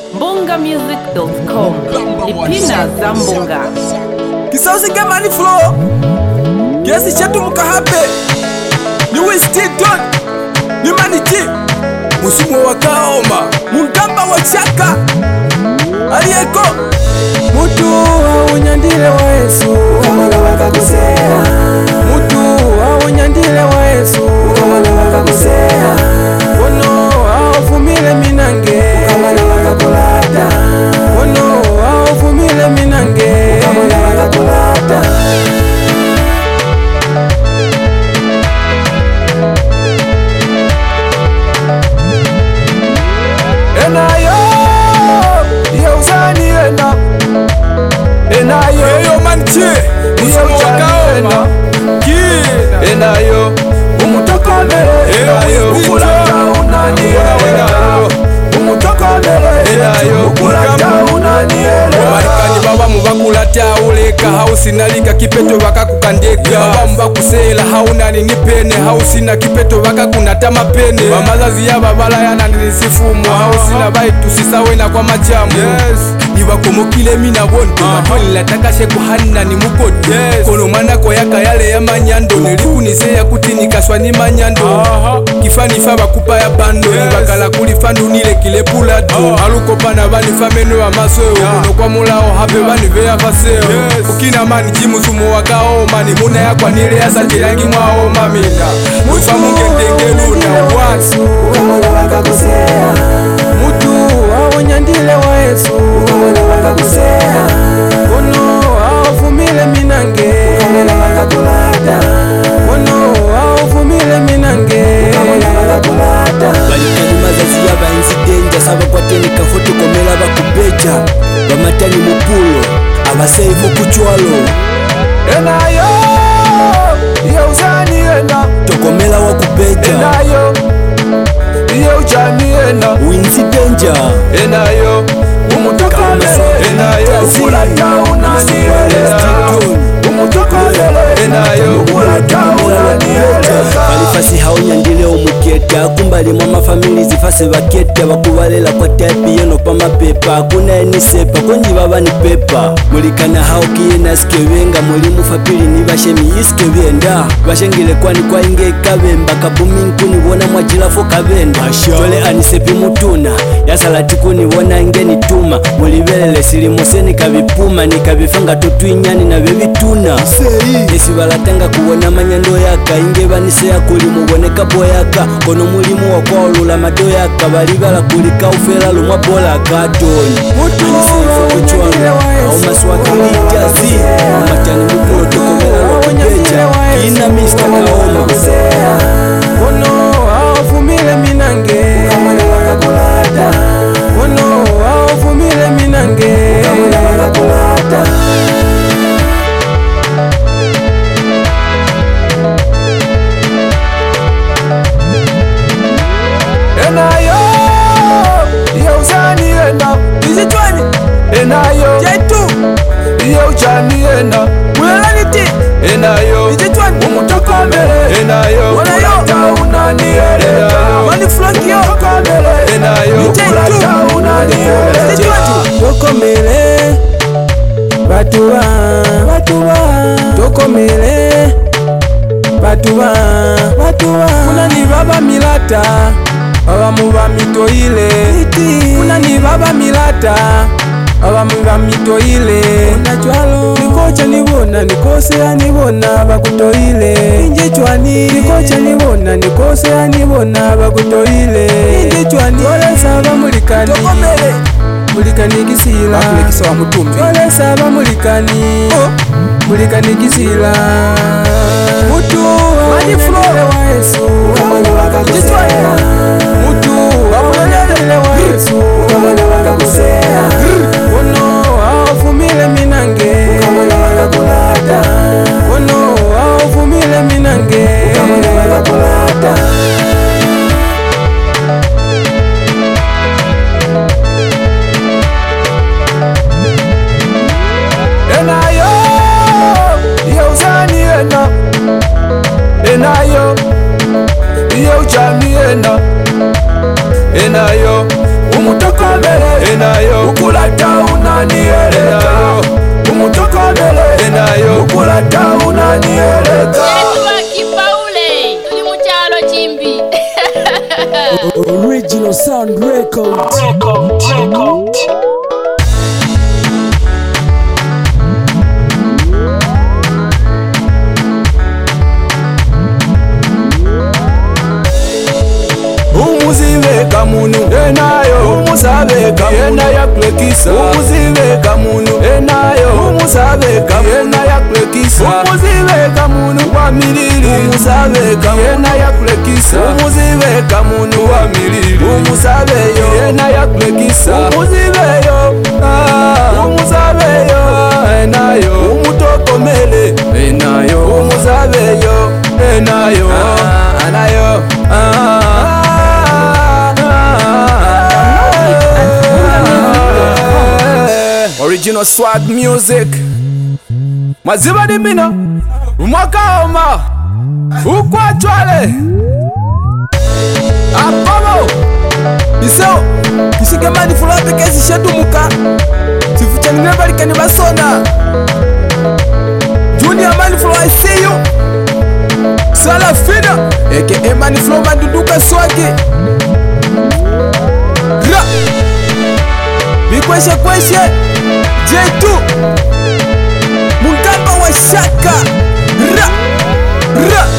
bungamusic.com. Ipina Zambunga. Kisausi kama ni flow. Kiasi chetu mkahape. Ni Winston. Ni Maniti. Musimu wa Kaoma. Mungamba wa Chaka. Aliyeko. Mutu haunyandile wa Yesu. Kama na wakakosea. Mutu haunyandile wa Yesu. Kama na wakakosea. Wono haufumile minange. Kama na wakakolata. Wono haufumile minange. Kama na wakakolata. Enayo Yeuzani ena Enayo Eyo manche Yeuzani ena Enayo Umutokole Enayo Ukulata unani Enayo Umutokole Enayo Ukulata unani Wamarikani baba mubakulata uleka hausi nalika kipeto waka kukandeka baba mubakusela haunani nipene hausi na kipeto waka kunata mapene wamazazi ya babala yana nilisifumu hausi na baitu sisawena kwa machamu niwakomokile mina bonto matwali latakashe kuhanna ni mukoto kono manako yaka yale ya manyando nilikunisea kuti nikaswa ni manyando kifanifa bakupa ya bando nibakala kulifandu nile kile pulado haluko pana bani fameno wa masweo kono kwa mulao hape bani vea faseo ukina mani jimu sumo wakao mani muna ya kwa nile ya sajirangi mwao mamina mufa munge ndengeluna wasu kama wakakosea mutu hawanyandile wa Yesu kama wakakosea wono haufumile minange kama wakakolata wono haufumile minange kama wakakolata balikani mazazi ya bainsidenja saba kwa teni kafoto komela bakubeja bamatani mupulo abaseifu kuchwalo Enayo Yeuzani ena tokomela wakubeja Enayo Yeuzani ena Winsidenja Enayo Umutokole Enayo Ukulata unani Enayo Umutokole Enayo Ukulata unani balifasi haunyandile omuketa kumbali mwa mafamili zifase baketa bakubalela kwa tapi yeno pa mapepa kuna enisepa konji baba ni pepa mulikana haukiye nasikebenga muli mufapili ni bashemi isikebenda bashengile kwani kwa inge kabemba kabumi nkuni wona mwajilafo kabenda tole anisepi mutuna yasalati kuni wona inge nituma mulibelele silimoseni kabipuma nikabifanga tutwinyani na bebituna esi balatanga kuwona manyando yaka inge banisea kuli muboneka boyaka kono mulimu wakwalula madoyaka balibala kulika ufela lumwa bola katoni anisifu kuchwala au maswaki litazi matani mukuro tokomela lokubeja kina Mr. Kaoma wono haufumile minange kama wakakolata wono haufumile minange kama wakakolata Enayo Yeuzani ena Izitwani Enayo Jaitu Yeuzani ena Mwelaniti Enayo Izitwani Umutokole Enayo Ukulata unani Enayo Mani flakio Enayo Ukulata unani Izitwani Tokomele Batuwa Tokomele Batuwa Kuna ni baba milata Baba muba mito ile Kuna ni baba milata Baba muba mito ile Unachwalo Nikocha nibona nikosea nibona bakuto ile Inje chwani Nikocha nibona nikosea nibona bakuto ile Inje chwani Tole saba mulikani Tokomele Mulikani kisila Kisa wa mutumbi Tole saba mulikani Mulikani kisila Mutu Mani flow wa Yesu Kama wakakosea Mutu Wamunandile wa Yesu Kama wakakosea Wono haufumile minange Kama wakakolata Wono haufumile minange Kama wakakolata Enayo Yeuzani ena Enayo Yeuzani ena Record. Umuziveka munu enayo, umusabeka yena yakulekisa. Umuziveka munu enayo, umusabeka yena yakulekisa. Umuziveka munu wa milili, umusabeka yena yakulekisa. Umuziveka munu wa milili, umusabeyo yena yakulekisa. Umuziveyo, umusabeyo enayo, umutokomele enayo, umusabeyo enayo, anayo. Original swag music. Maziba di mina umwaka oma ukwa chwale apamo iseo kisike mani fulape kesi shetu muka sifucha ninebali kani basona Junior mani fula I see you Sala fina eke mani fula manduduka swagi Ra Mikweshe kweshe J2 Mungamba wa shaka Ra Ra